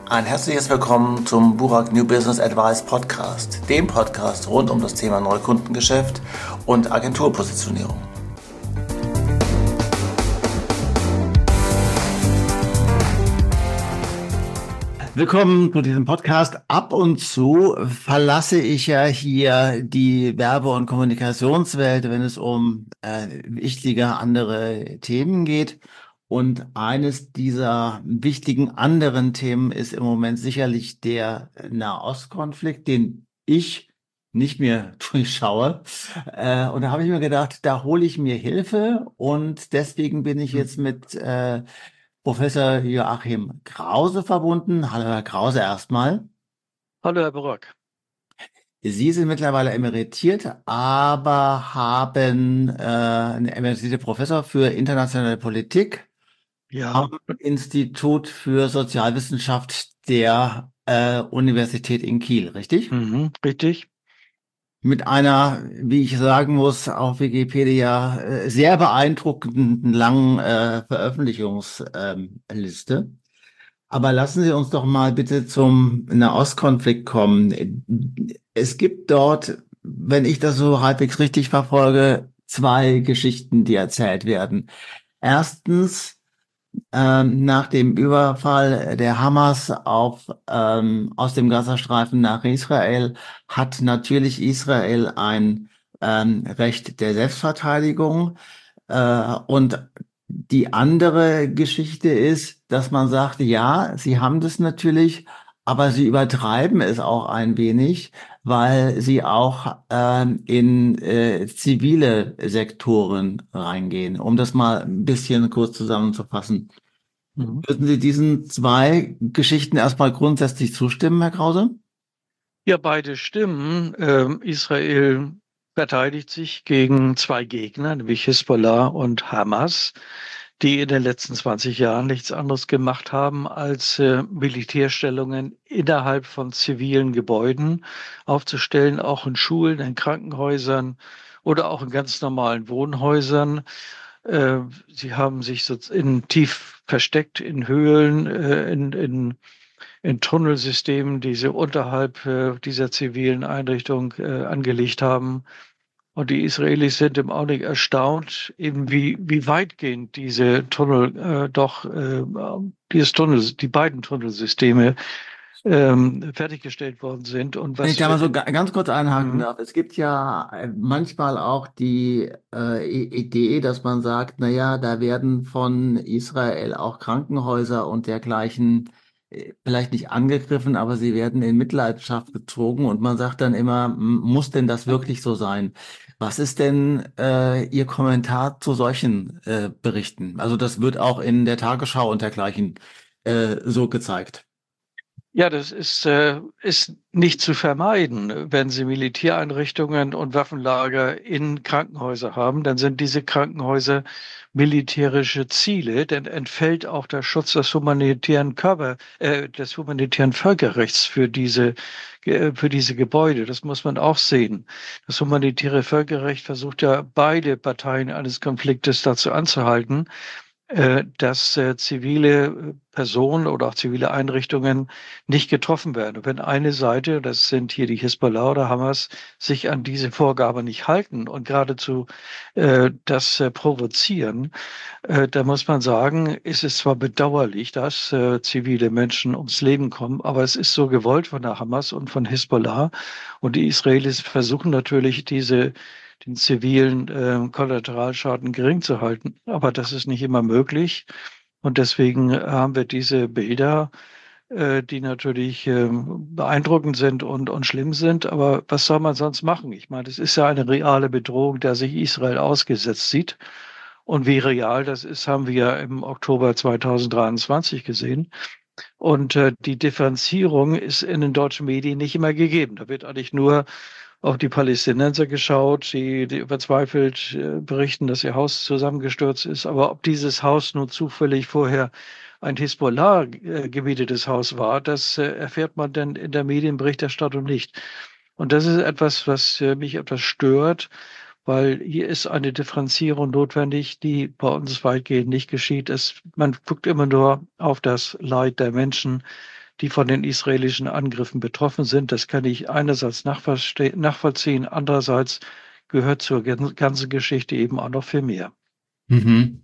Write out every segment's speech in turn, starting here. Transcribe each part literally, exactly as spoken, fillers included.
Ein herzliches Willkommen zum Burak New Business Advice Podcast, dem Podcast rund um das Thema Neukundengeschäft und Agenturpositionierung. Willkommen zu diesem Podcast. Ab und zu verlasse ich ja hier die Werbe- und Kommunikationswelt, wenn es um äh, wichtige andere Themen geht. Und eines dieser wichtigen anderen Themen ist im Moment sicherlich der Nahostkonflikt, den ich nicht mehr durchschaue. Äh, und da habe ich mir gedacht, da hole ich mir Hilfe. Und deswegen bin ich jetzt mit äh, Professor Joachim Krause verbunden. Hallo, Herr Krause, erstmal. Hallo, Herr Burak. Sie sind mittlerweile emeritiert, aber haben äh, einen emeritierten Professor für internationale Politik Ja, am Institut für Sozialwissenschaft der äh, Universität in Kiel, richtig? mhm, richtig. Mit einer, wie ich sagen muss, auf Wikipedia äh, sehr beeindruckenden langen äh, Veröffentlichungsliste. Ähm, Liste. Aber lassen Sie uns doch mal bitte zum Nahostkonflikt kommen. Es gibt dort, wenn ich das so halbwegs richtig verfolge, zwei Geschichten, die erzählt werden. Erstens, ähm, nach dem Überfall der Hamas auf, ähm, aus dem Gazastreifen nach Israel hat natürlich Israel ein ähm, Recht der Selbstverteidigung. Äh, und die andere Geschichte ist, dass man sagt, ja, sie haben das natürlich, aber sie übertreiben es auch ein wenig, weil sie auch ähm, in äh, zivile Sektoren reingehen. Um das mal ein bisschen kurz zusammenzufassen. Mhm. Würden Sie diesen zwei Geschichten erstmal grundsätzlich zustimmen, Herr Krause? Ja, beide stimmen. Ähm, Israel verteidigt sich gegen zwei Gegner, nämlich Hisbollah und Hamas, die in den letzten zwanzig Jahren nichts anderes gemacht haben, als äh, Militärstellungen innerhalb von zivilen Gebäuden aufzustellen, auch in Schulen, in Krankenhäusern oder auch in ganz normalen Wohnhäusern. Äh, sie haben sich so in tief versteckt in Höhlen, äh, in, in, in Tunnelsystemen, die sie unterhalb äh, dieser zivilen Einrichtung äh, angelegt haben. Und die Israelis sind im Augenblick erstaunt, eben wie, wie weitgehend diese Tunnel äh, doch, äh, dieses Tunnel, die beiden Tunnelsysteme ähm, fertiggestellt worden sind und Wenn ich was da für mal so den, ga- ganz kurz einhaken mhm. darf. Es gibt ja äh, manchmal auch die äh, I- Idee, dass man sagt, na ja, da werden von Israel auch Krankenhäuser und dergleichen äh, vielleicht nicht angegriffen, aber sie werden in Mitleidenschaft gezogen und man sagt dann immer, m- muss denn das wirklich so sein? Was ist denn äh, Ihr Kommentar zu solchen äh, Berichten? Also das wird auch in der Tagesschau und dergleichen äh, so gezeigt. Ja, das ist, äh, ist nicht zu vermeiden. Wenn Sie Militäreinrichtungen und Waffenlager in Krankenhäuser haben, dann sind diese Krankenhäuser militärische Ziele, denn entfällt auch der Schutz des humanitären Körper, äh, des humanitären Völkerrechts für diese, äh, für diese Gebäude. Das muss man auch sehen. Das humanitäre Völkerrecht versucht ja beide Parteien eines Konfliktes dazu anzuhalten, äh, dass äh, zivile äh, Personen oder auch zivile Einrichtungen nicht getroffen werden. Und wenn eine Seite, das sind hier die Hisbollah oder Hamas, sich an diese Vorgabe nicht halten und geradezu äh, das äh, provozieren, äh, da muss man sagen, ist es zwar bedauerlich, dass äh, zivile Menschen ums Leben kommen, aber es ist so gewollt von der Hamas und von Hisbollah. Und die Israelis versuchen natürlich, diese den zivilen äh, Kollateralschaden gering zu halten. Aber das ist nicht immer möglich. Und deswegen äh, haben wir diese Bilder, äh, die natürlich ähm, beeindruckend sind und, und schlimm sind. Aber was soll man sonst machen? Ich meine, es ist ja eine reale Bedrohung, der sich Israel ausgesetzt sieht. Und wie real das ist, haben wir ja im Oktober zweitausenddreiundzwanzig gesehen. Und äh, die Differenzierung ist in den deutschen Medien nicht immer gegeben. Da wird eigentlich nur auf die Palästinenser geschaut, die, die verzweifelt äh, berichten, dass ihr Haus zusammengestürzt ist. Aber ob dieses Haus nun zufällig vorher ein Hisbollah äh, gemietetes Haus war, das äh, erfährt man dann in der Medienberichterstattung nicht. Und das ist etwas, was äh, mich etwas stört, weil hier ist eine Differenzierung notwendig, die bei uns weitgehend nicht geschieht. Es, man guckt immer nur auf das Leid der Menschen, die von den israelischen Angriffen betroffen sind. Das kann ich einerseits nachvollziehen, andererseits gehört zur ganzen Geschichte eben auch noch viel mehr. Mhm.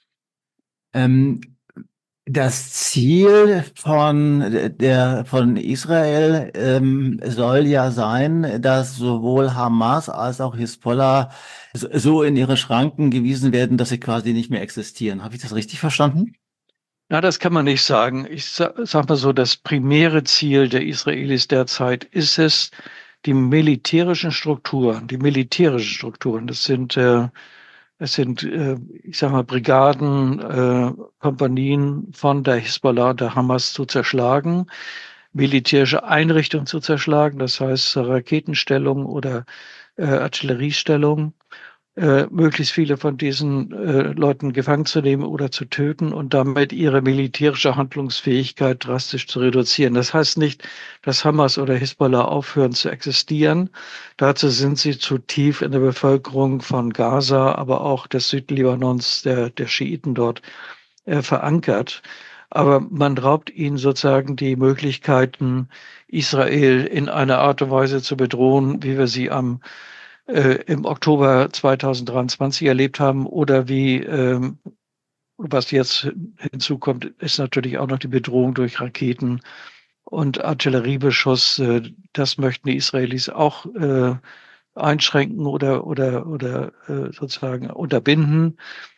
Ähm, Das Ziel von der von Israel ähm, soll ja sein, dass sowohl Hamas als auch Hisbollah so so in ihre Schranken gewiesen werden, dass sie quasi nicht mehr existieren. Habe ich das richtig verstanden? Na, das kann man nicht sagen. Ich sa sag mal so, das primäre Ziel der Israelis derzeit ist es, die militärischen Strukturen, die militärischen Strukturen, das sind, äh, es sind, äh, ich sag mal, Brigaden, äh, Kompanien von der Hisbollah und der Hamas zu zerschlagen, militärische Einrichtungen zu zerschlagen, das heißt Raketenstellungen oder äh, Artilleriestellungen, äh, möglichst viele von diesen äh, Leuten gefangen zu nehmen oder zu töten und damit ihre militärische Handlungsfähigkeit drastisch zu reduzieren. Das heißt nicht, dass Hamas oder Hisbollah aufhören zu existieren. Dazu sind sie zu tief in der Bevölkerung von Gaza, aber auch des Südlibanons, der, der Schiiten dort äh, verankert. Aber man raubt ihnen sozusagen die Möglichkeiten, Israel in einer Art und Weise zu bedrohen, wie wir sie am äh, im Oktober zweitausenddreiundzwanzig erlebt haben oder wie, ähm, was jetzt hinzukommt, ist natürlich auch noch die Bedrohung durch Raketen und Artilleriebeschuss. Äh, das möchten die Israelis auch äh, einschränken oder, oder, oder äh, sozusagen unterbinden.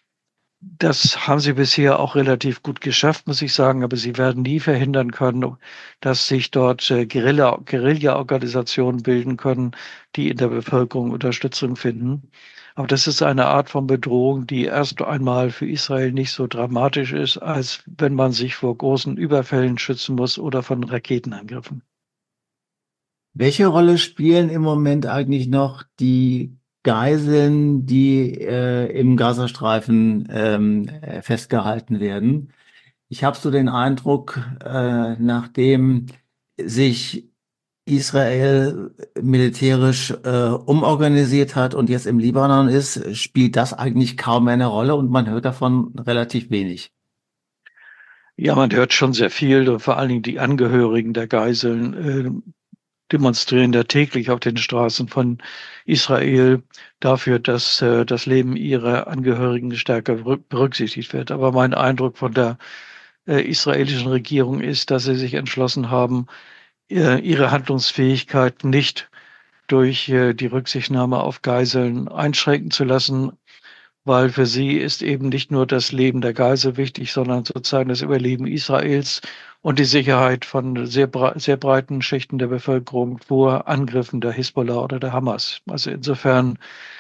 Das haben sie bisher auch relativ gut geschafft, muss ich sagen, aber sie werden nie verhindern können, dass sich dort äh, Guerilla, Guerilla-Organisationen bilden können, die in der Bevölkerung Unterstützung finden. Aber das ist eine Art von Bedrohung, die erst einmal für Israel nicht so dramatisch ist, als wenn man sich vor großen Überfällen schützen muss oder von Raketenangriffen. Welche Rolle spielen im Moment eigentlich noch die Geiseln, die äh, im Gazastreifen ähm, äh, festgehalten werden? Ich habe so den Eindruck, äh, nachdem sich Israel militärisch äh, umorganisiert hat und jetzt im Libanon ist, spielt das eigentlich kaum mehr eine Rolle und man hört davon relativ wenig. Ja, man hört schon sehr viel, und vor allen Dingen die Angehörigen der Geiseln äh, demonstrieren da täglich auf den Straßen von Israel dafür, dass äh, das Leben ihrer Angehörigen stärker berücksichtigt wird. Aber mein Eindruck von der äh, israelischen Regierung ist, dass sie sich entschlossen haben, äh, ihre Handlungsfähigkeit nicht durch äh, die Rücksichtnahme auf Geiseln einschränken zu lassen, weil für sie ist eben nicht nur das Leben der Geisel wichtig, sondern sozusagen das Überleben Israels und die Sicherheit von sehr, sehr breiten Schichten der Bevölkerung vor Angriffen der Hisbollah oder der Hamas. Also insofern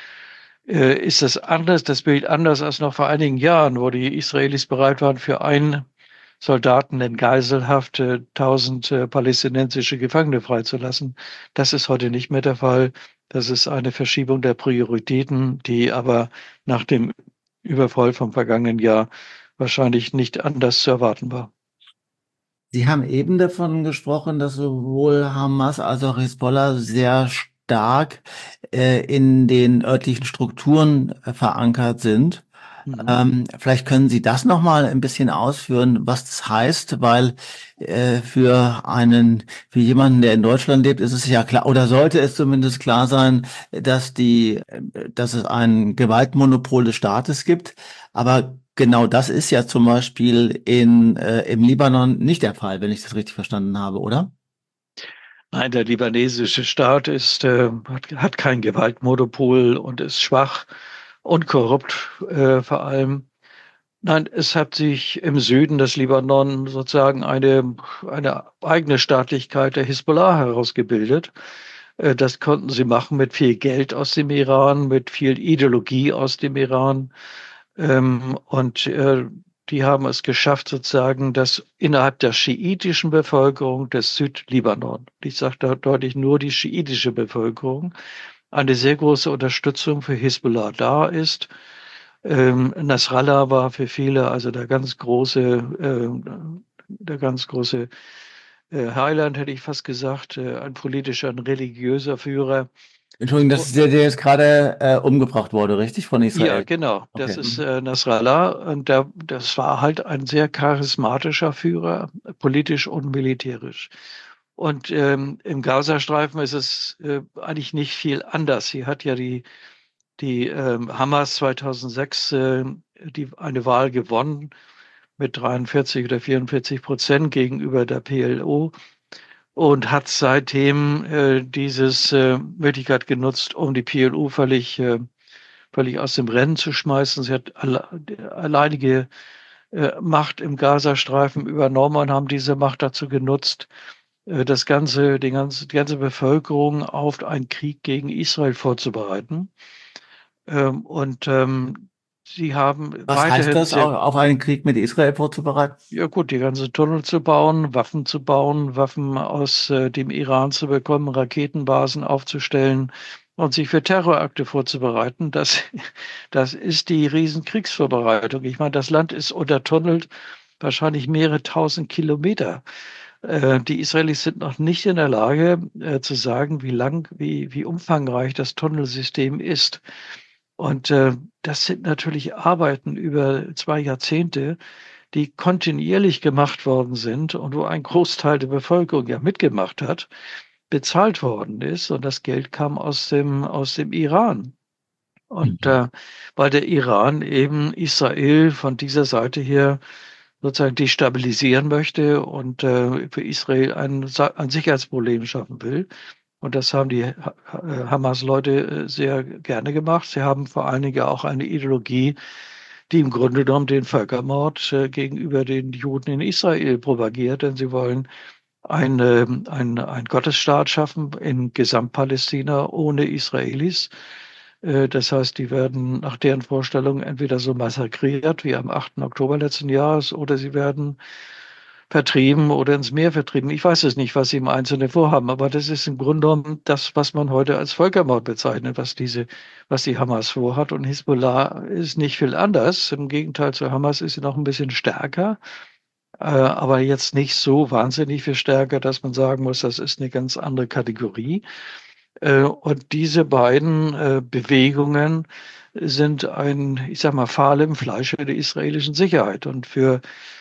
äh, ist das anders, das Bild anders als noch vor einigen Jahren, wo die Israelis bereit waren, für einen Soldaten in Geiselhaft äh, tausend äh, palästinensische Gefangene freizulassen. Das ist heute nicht mehr der Fall. Das ist eine Verschiebung der Prioritäten, die aber nach dem Überfall vom vergangenen Jahr wahrscheinlich nicht anders zu erwarten war. Sie haben eben davon gesprochen, dass sowohl Hamas als auch Hisbollah sehr stark äh, in den örtlichen Strukturen äh, verankert sind. Mhm. Ähm, vielleicht können Sie das noch mal ein bisschen ausführen, was das heißt, weil äh, für einen, für jemanden, der in Deutschland lebt, ist es ja klar, oder sollte es zumindest klar sein, dass die, äh, dass es ein Gewaltmonopol des Staates gibt. Aber genau das ist ja zum Beispiel in, äh, im Libanon nicht der Fall, wenn ich das richtig verstanden habe, oder? Nein, der libanesische Staat ist, äh, hat, hat kein Gewaltmonopol und ist schwach und korrupt äh, vor allem. Nein, es hat sich im Süden des Libanon sozusagen eine, eine eigene Staatlichkeit der Hisbollah herausgebildet. Äh, Das konnten sie machen mit viel Geld aus dem Iran, mit viel Ideologie aus dem Iran. Ähm, Und äh, die haben es geschafft, sozusagen, dass innerhalb der schiitischen Bevölkerung des Südlibanon, ich sage da deutlich nur die schiitische Bevölkerung, eine sehr große Unterstützung für Hisbollah da ist. Ähm, Nasrallah war für viele also der ganz große, äh, der ganz große äh, Heiland, hätte ich fast gesagt, äh, ein politischer, ein religiöser Führer. Entschuldigung, das Oh, ist der, der jetzt gerade äh, umgebracht wurde, richtig? Von ja, Israel. genau. Das Okay. ist Mhm. äh, Nasrallah und der, das war halt ein sehr charismatischer Führer, politisch und militärisch. Und ähm, im Gazastreifen ist es äh, eigentlich nicht viel anders. Sie hat ja die, die ähm, Hamas zweitausendsechs äh, die, eine Wahl gewonnen mit dreiundvierzig oder vierundvierzig Prozent gegenüber der P L O und hat seitdem äh, dieses äh, Möglichkeit genutzt, um die P L O völlig, äh, völlig aus dem Rennen zu schmeißen. Sie hat alle, alleinige äh, Macht im Gazastreifen übernommen und haben diese Macht dazu genutzt, äh, das ganze, die ganze, die ganze Bevölkerung auf einen Krieg gegen Israel vorzubereiten. Ähm, und ähm, sie haben Was heißt weiterhin das, sehr, au- auf einen Krieg mit Israel vorzubereiten? ja gut, die ganzen Tunnel zu bauen, Waffen zu bauen, Waffen aus äh, dem Iran zu bekommen, Raketenbasen aufzustellen und sich für Terrorakte vorzubereiten. Das, das ist die Riesenkriegsvorbereitung. Ich meine, das Land ist untertunnelt, wahrscheinlich mehrere tausend Kilometer. Äh, die Israelis sind noch nicht in der Lage, äh, zu sagen, wie lang, wie, wie umfangreich das Tunnelsystem ist. Und äh, das sind natürlich Arbeiten über zwei Jahrzehnte, die kontinuierlich gemacht worden sind und wo ein Großteil der Bevölkerung ja mitgemacht hat, bezahlt worden ist. Und das Geld kam aus dem, aus dem Iran. Und Mhm. äh, weil der Iran eben Israel von dieser Seite her sozusagen destabilisieren möchte und äh, für Israel ein, ein Sicherheitsproblem schaffen will. Und das haben die Ha- Hamas-Leute äh, sehr gerne gemacht. Sie haben vor allen Dingen auch eine Ideologie, die im Grunde genommen den Völkermord äh, gegenüber den Juden in Israel propagiert, denn sie wollen eine, ein, ein Gottesstaat schaffen in Gesamtpalästina ohne Israelis. Äh, Das heißt, die werden nach deren Vorstellung entweder so massakriert wie am achten Oktober letzten Jahres oder sie werden vertrieben oder ins Meer vertrieben. Ich weiß es nicht, was sie im Einzelnen vorhaben, aber das ist im Grunde genommen das, was man heute als Völkermord bezeichnet, was diese, was die Hamas vorhat. Und Hisbollah ist nicht viel anders. Im Gegenteil zu Hamas ist sie noch ein bisschen stärker, äh, aber jetzt nicht so wahnsinnig viel stärker, dass man sagen muss, das ist eine ganz andere Kategorie. Äh, und diese beiden äh, Bewegungen sind ein, ich sag mal, Pfahl im Fleische der israelischen Sicherheit. Und für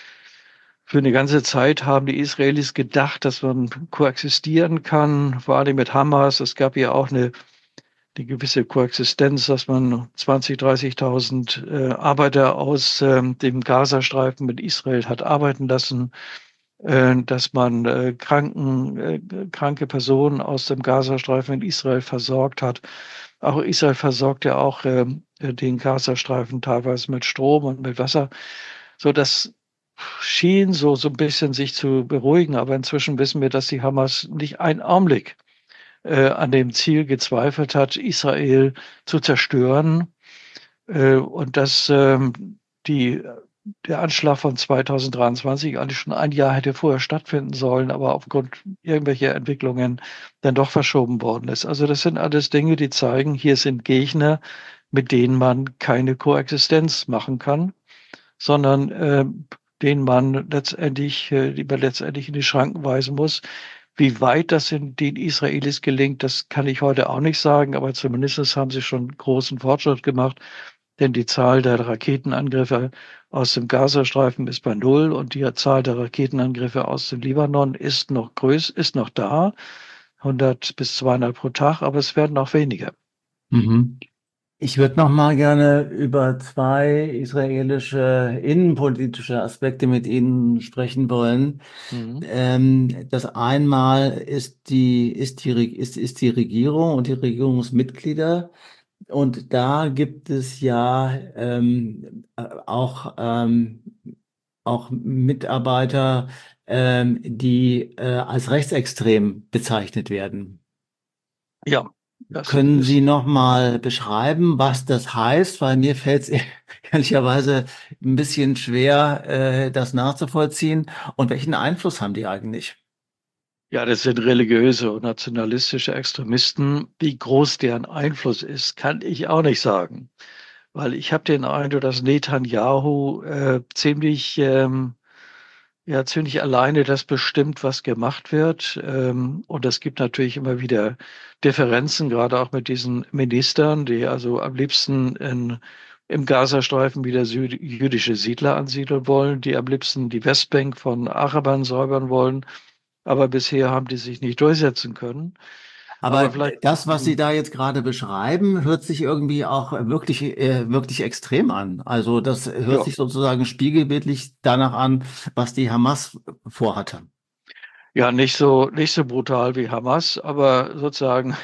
für eine ganze Zeit haben die Israelis gedacht, dass man koexistieren kann, vor allem mit Hamas. Es gab ja auch eine, eine gewisse Koexistenz, dass man zwanzigtausend, dreißigtausend äh, Arbeiter aus ähm, dem Gazastreifen mit Israel hat arbeiten lassen, äh, dass man äh, kranken, äh, kranke Personen aus dem Gazastreifen in Israel versorgt hat. Auch Israel versorgt ja auch ähm, den Gazastreifen teilweise mit Strom und mit Wasser, so dass schien so, so ein bisschen sich zu beruhigen, aber inzwischen wissen wir, dass die Hamas nicht einen Augenblick äh, an dem Ziel gezweifelt hat, Israel zu zerstören äh, und dass ähm, die, der Anschlag von zweitausenddreiundzwanzig eigentlich schon ein Jahr hätte vorher stattfinden sollen, aber aufgrund irgendwelcher Entwicklungen dann doch verschoben worden ist. Also das sind alles Dinge, die zeigen, hier sind Gegner, mit denen man keine Koexistenz machen kann, sondern äh, den man letztendlich, äh, die man letztendlich in die Schranken weisen muss. Wie weit das in den Israelis gelingt, das kann ich heute auch nicht sagen, aber zumindest haben sie schon großen Fortschritt gemacht, denn die Zahl der Raketenangriffe aus dem Gazastreifen ist bei Null und die Zahl der Raketenangriffe aus dem Libanon ist noch größer, ist noch da, hundert bis zweihundert pro Tag, aber es werden auch weniger. Mhm. Ich würde noch mal gerne über zwei israelische innenpolitische Aspekte mit Ihnen sprechen wollen. Mhm. Ähm, das einmal ist die, ist die, Reg- ist, ist die Regierung und die Regierungsmitglieder. Und da gibt es ja ähm, äh, auch, ähm, auch Mitarbeiter, ähm, die äh, als rechtsextrem bezeichnet werden. Ja, das Können Sie ist noch mal beschreiben, was das heißt? Weil mir fällt es ehrlicherweise ein bisschen schwer, äh, das nachzuvollziehen. Und welchen Einfluss haben die eigentlich? Ja, das sind religiöse und nationalistische Extremisten. Wie groß deren Einfluss ist, kann ich auch nicht sagen. Weil ich habe den Eindruck, dass Netanyahu äh, ziemlich ähm, ja ziemlich alleine das bestimmt, was gemacht wird. Ähm, und es gibt natürlich immer wieder Differenzen, gerade auch mit diesen Ministern, die also am liebsten in, im Gazastreifen wieder Süd jüdische Siedler ansiedeln wollen, die am liebsten die Westbank von Arabern säubern wollen. Aber bisher haben die sich nicht durchsetzen können. Aber Aber vielleicht, das, was Sie da jetzt gerade beschreiben, hört sich irgendwie auch wirklich, äh, wirklich extrem an. Also das hört ja, sich sozusagen spiegelbildlich danach an, was die Hamas vorhatte. ja, nicht so, nicht so brutal wie Hamas, aber sozusagen,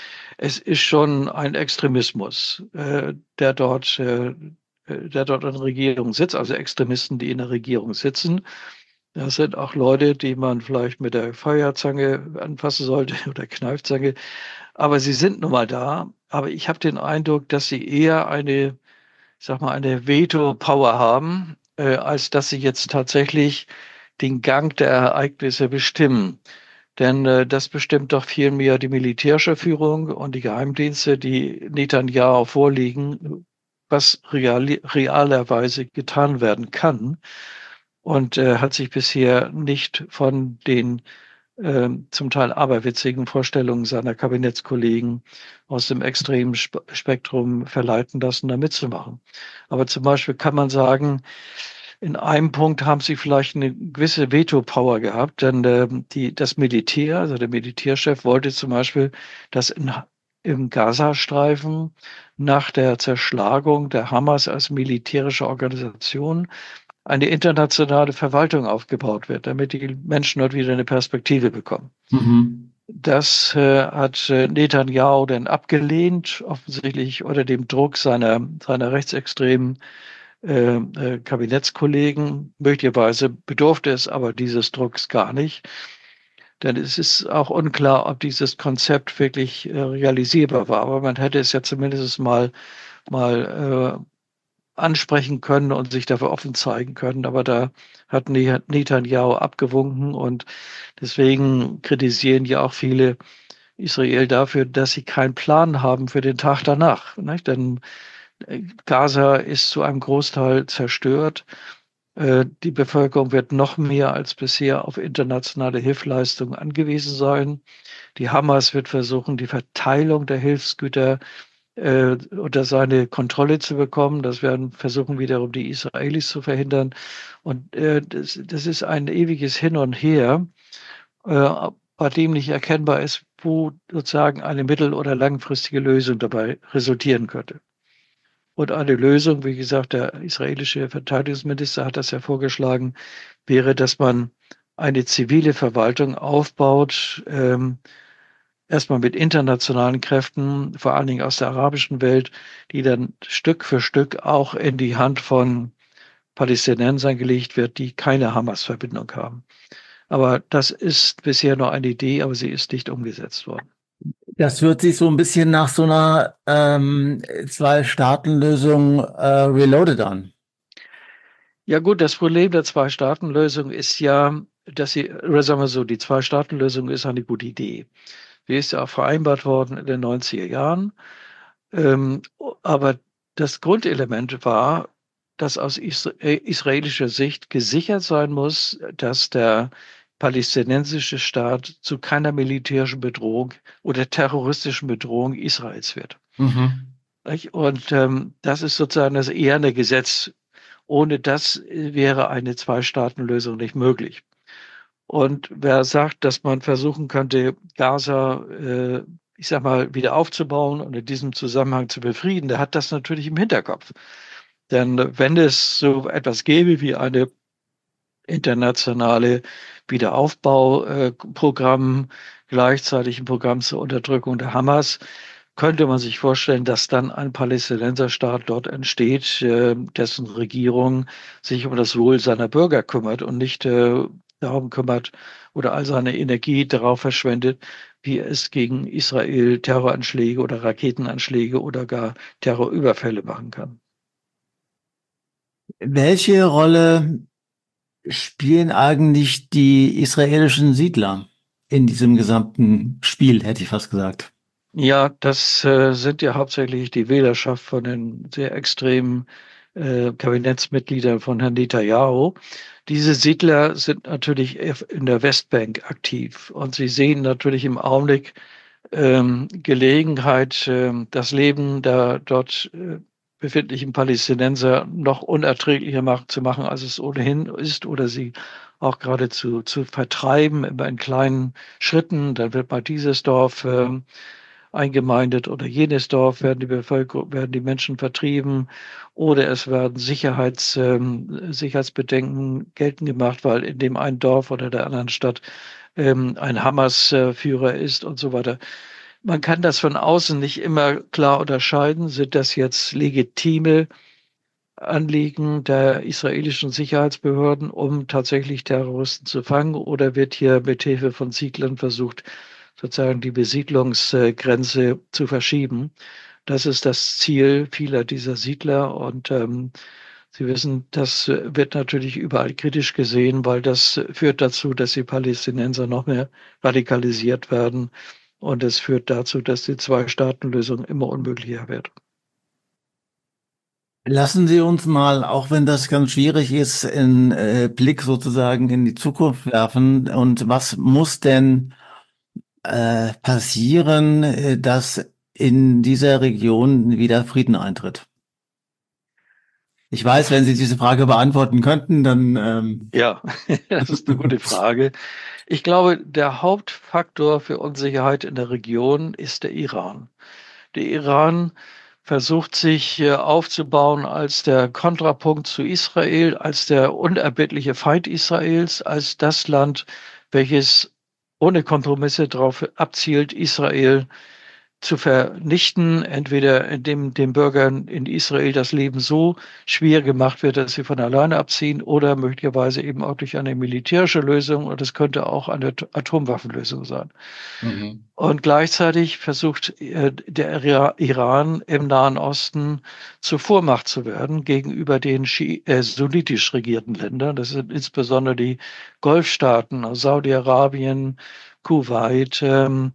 es ist schon ein Extremismus, äh, der dort, äh, äh, der dort in der Regierung sitzt, also Extremisten, die in der Regierung sitzen. Das sind auch Leute, die man vielleicht mit der Feuerzange anfassen sollte oder Kneifzange, aber sie sind nun mal da. Aber ich habe den Eindruck, dass sie eher eine, ich sag mal, eine Veto-Power haben, äh, als dass sie jetzt tatsächlich den Gang der Ereignisse bestimmen. Denn äh, das bestimmt doch vielmehr die militärische Führung und die Geheimdienste, die Netanyahu vorliegen, was real, realerweise getan werden kann. Und äh, hat sich bisher nicht von den äh, zum Teil aberwitzigen Vorstellungen seiner Kabinettskollegen aus dem extremen Sp Spektrum verleiten lassen, da mitzumachen. Aber zum Beispiel kann man sagen, in einem Punkt haben sie vielleicht eine gewisse Veto-Power gehabt, denn äh, die, das Militär, also der Militärchef, wollte zum Beispiel, dass in, im Gazastreifen nach der Zerschlagung der Hamas als militärische Organisation eine internationale Verwaltung aufgebaut wird, damit die Menschen dort wieder eine Perspektive bekommen. Mhm. Das äh, hat äh, Netanyahu dann abgelehnt, offensichtlich unter dem Druck seiner, seiner rechtsextremen äh, äh, Kabinettskollegen. Möglicherweise bedurfte es aber dieses Drucks gar nicht, denn es ist auch unklar, ob dieses Konzept wirklich äh, realisierbar war. Aber man hätte es ja zumindest mal, mal äh, ansprechen können und sich dafür offen zeigen können. Aber da hat Netanyahu abgewunken und deswegen kritisieren ja auch viele Israel dafür, dass sie keinen Plan haben für den Tag danach. Nicht? Denn äh, Gaza ist zu einem Großteil zerstört. Äh, Die Bevölkerung wird noch mehr als bisher auf internationale Hilfsleistungen angewiesen sein. Die Hamas wird versuchen, die Verteilung der Hilfsgüter äh, unter seine Kontrolle zu bekommen. Das werden versuchen wiederum die Israelis zu verhindern. Und äh, das, das ist ein ewiges Hin und Her, äh, bei dem nicht erkennbar ist, wo sozusagen eine mittel- oder langfristige Lösung dabei resultieren könnte. Und eine Lösung, wie gesagt, der israelische Verteidigungsminister hat das ja vorgeschlagen, wäre, dass man eine zivile Verwaltung aufbaut, ähm, erstmal mit internationalen Kräften, vor allen Dingen aus der arabischen Welt, die dann Stück für Stück auch in die Hand von Palästinensern gelegt wird, die keine Hamas-Verbindung haben. Aber das ist bisher nur eine Idee, aber sie ist nicht umgesetzt worden. Das hört sich so ein bisschen nach so einer ähm, Zwei-Staaten-Lösung äh, reloaded an. Ja gut, das Problem der Zwei-Staaten-Lösung ist ja, dass sie, oder sagen wir so, die Zwei-Staaten-Lösung ist eine gute Idee. Die ist ja auch vereinbart worden in den neunziger Jahren. Ähm, aber das Grundelement war, dass aus isra äh, israelischer Sicht gesichert sein muss, dass der palästinensische Staat zu keiner militärischen Bedrohung oder terroristischen Bedrohung Israels wird. Mhm. Nicht? Und ähm, das ist sozusagen das eherne Gesetz. Ohne das äh, wäre eine Zwei-Staaten-Lösung nicht möglich. Und wer sagt, dass man versuchen könnte, Gaza, äh, ich sag mal, wieder aufzubauen und in diesem Zusammenhang zu befrieden, der hat das natürlich im Hinterkopf. Denn äh, wenn es so etwas gäbe wie eine internationale Wiederaufbauprogramm, gleichzeitig ein Programm zur Unterdrückung der Hamas, könnte man sich vorstellen, dass dann ein Palästinenserstaat dort entsteht, äh, dessen Regierung sich um das Wohl seiner Bürger kümmert und nicht äh, darum kümmert oder all seine Energie darauf verschwendet, wie es gegen Israel Terroranschläge oder Raketenanschläge oder gar Terrorüberfälle machen kann. Welche Rolle spielen eigentlich die israelischen Siedler in diesem gesamten Spiel, hätte ich fast gesagt? Ja, das äh, sind ja hauptsächlich die Wählerschaft von den sehr extremen äh, Kabinettsmitgliedern von Herrn Netanyahu. Diese Siedler sind natürlich in der Westbank aktiv und sie sehen natürlich im Augenblick ähm, Gelegenheit, ähm, das Leben der dort äh, befindlichen Palästinenser noch unerträglicher mach, zu machen, als es ohnehin ist, oder sie auch geradezu zu vertreiben, immer in kleinen Schritten. Dann wird mal dieses Dorf ähm, eingemeindet oder jenes Dorf, werden die Bevölkerung, werden die Menschen vertrieben oder es werden Sicherheits, ähm, Sicherheitsbedenken geltend gemacht, weil in dem einen Dorf oder der anderen Stadt ähm, ein Hamas-Führer ist und so weiter. Man kann das von außen nicht immer klar unterscheiden. Sind das jetzt legitime Anliegen der israelischen Sicherheitsbehörden, um tatsächlich Terroristen zu fangen, oder wird hier mit Hilfe von Siedlern versucht, sozusagen die Besiedlungsgrenze zu verschieben? Das ist das Ziel vieler dieser Siedler und ähm, Sie wissen, das wird natürlich überall kritisch gesehen, weil das führt dazu, dass die Palästinenser noch mehr radikalisiert werden und es führt dazu, dass die Zwei-Staaten-Lösung immer unmöglicher wird. Lassen Sie uns mal, auch wenn das ganz schwierig ist, einen äh, Blick sozusagen in die Zukunft werfen. Und was muss denn äh, passieren, äh, dass in dieser Region wieder Frieden eintritt? Ich weiß, wenn Sie diese Frage beantworten könnten, dann ähm, Ja, das ist eine gute Frage. Ich glaube, der Hauptfaktor für Unsicherheit in der Region ist der Iran. Der Iran versucht sich äh, aufzubauen als der Kontrapunkt zu Israel, als der unerbittliche Feind Israels, als das Land, welches ohne Kompromisse darauf abzielt, Israel zu vernichten, entweder indem den Bürgern in Israel das Leben so schwer gemacht wird, dass sie von alleine abziehen, oder möglicherweise eben auch durch eine militärische Lösung, und es könnte auch eine Atomwaffenlösung sein. Mhm. Und gleichzeitig versucht äh, der Iran im Nahen Osten zur Vormacht zu werden gegenüber den Schi äh, sunnitisch regierten Ländern. Das sind insbesondere die Golfstaaten, also Saudi-Arabien, Kuwait, ähm,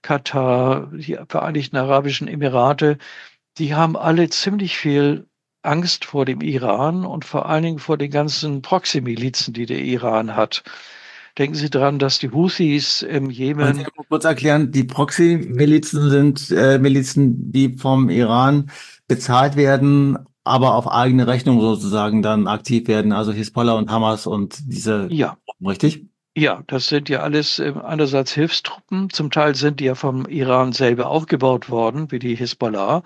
Katar, die Vereinigten Arabischen Emirate. Die haben alle ziemlich viel Angst vor dem Iran und vor allen Dingen vor den ganzen Proxy-Milizen, die der Iran hat. Denken Sie daran, dass die Houthis im Können Sie Jemen. mal kurz erklären, die Proxy-Milizen sind äh, Milizen, die vom Iran bezahlt werden, aber auf eigene Rechnung sozusagen dann aktiv werden, also Hisbollah und Hamas und diese, Ja, richtig? ja, das sind ja alles äh, einerseits Hilfstruppen. Zum Teil sind die ja vom Iran selber aufgebaut worden, wie die Hisbollah.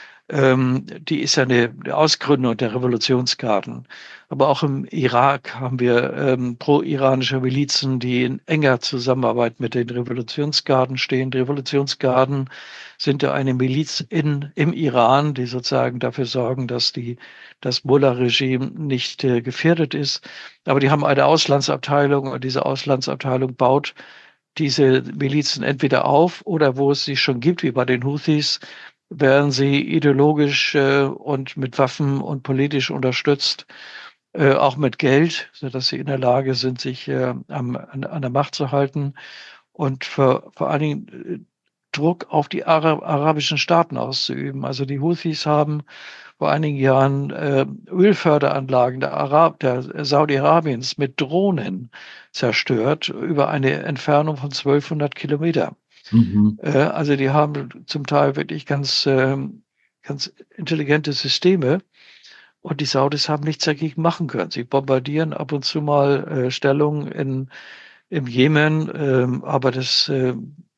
Ähm, die ist ja eine, eine Ausgründung der Revolutionsgarden. Aber auch im Irak haben wir ähm, pro-iranische Milizen, die in enger Zusammenarbeit mit den Revolutionsgarden stehen. Die Revolutionsgarden sind ja eine Miliz in, im Iran, die sozusagen dafür sorgen, dass die, das Mullah-Regime nicht äh, gefährdet ist. Aber die haben eine Auslandsabteilung und diese Auslandsabteilung baut diese Milizen entweder auf oder wo es sie schon gibt, wie bei den Houthis, werden sie ideologisch äh, und mit Waffen und politisch unterstützt, äh, auch mit Geld, sodass sie in der Lage sind, sich äh, am, an, an der Macht zu halten und vor, vor allen Dingen äh, Druck auf die Ara arabischen Staaten auszuüben. Also die Houthis haben vor einigen Jahren äh, Ölförderanlagen der, Arab der Saudi-Arabiens mit Drohnen zerstört über eine Entfernung von zwölfhundert Kilometer. Mhm. Äh, also die haben zum Teil wirklich ganz, ähm, ganz intelligente Systeme und die Saudis haben nichts dagegen machen können. Sie bombardieren ab und zu mal äh, Stellungen in, im Jemen, ähm, aber das äh,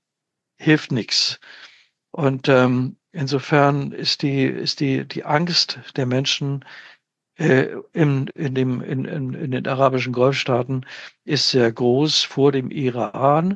hilft nichts. Und ähm, insofern ist die, ist die, die Angst der Menschen äh, in, in, dem, in, in, in den arabischen Golfstaaten ist sehr groß vor dem Iran.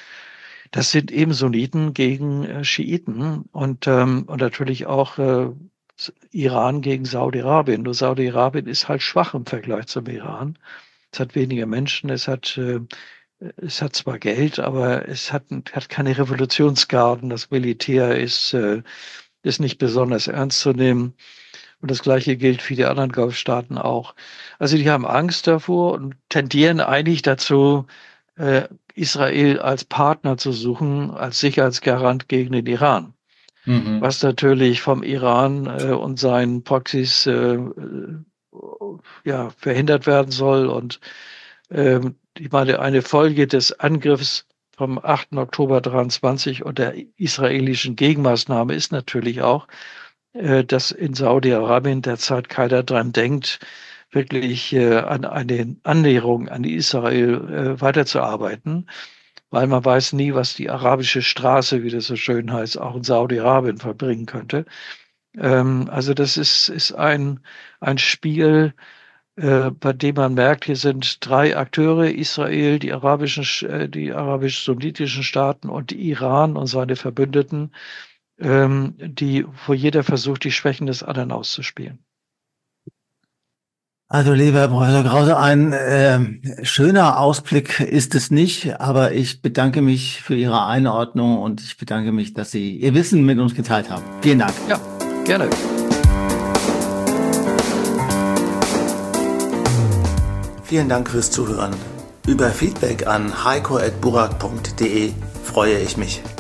Das sind eben Sunniten gegen äh, Schiiten und, ähm, und natürlich auch äh, Iran gegen Saudi-Arabien. Nur Saudi-Arabien ist halt schwach im Vergleich zum Iran. Es hat weniger Menschen, es hat, äh, es hat zwar Geld, aber es hat, hat keine Revolutionsgarden. Das Militär ist, äh, ist nicht besonders ernst zu nehmen. Und das Gleiche gilt für die anderen Golfstaaten auch. Also die haben Angst davor und tendieren eigentlich dazu, äh, Israel als Partner zu suchen, als Sicherheitsgarant gegen den Iran. Mhm. was natürlich vom Iran äh, und seinen Proxys äh, ja, verhindert werden soll. Und ähm, ich meine, eine Folge des Angriffs vom achten Oktober dreiundzwanzig und der israelischen Gegenmaßnahme ist natürlich auch, äh, dass in Saudi-Arabien derzeit keiner dran denkt, wirklich äh, an eine Annäherung an Israel äh, weiterzuarbeiten, weil man weiß nie, was die arabische Straße, wie das so schön heißt, auch in Saudi-Arabien verbringen könnte. Ähm, also das ist, ist ein, ein Spiel, äh, bei dem man merkt, hier sind drei Akteure: Israel, die arabischen, äh, die arabisch-sunnitischen Staaten und Iran und seine Verbündeten, ähm, die, wo jeder versucht, die Schwächen des anderen auszuspielen. Also lieber Herr Professor Krause, ein äh, schöner Ausblick ist es nicht, aber ich bedanke mich für Ihre Einordnung und ich bedanke mich, dass Sie Ihr Wissen mit uns geteilt haben. Vielen Dank. Ja, gerne. Vielen Dank fürs Zuhören. Über Feedback an heiko at burak punkt de freue ich mich.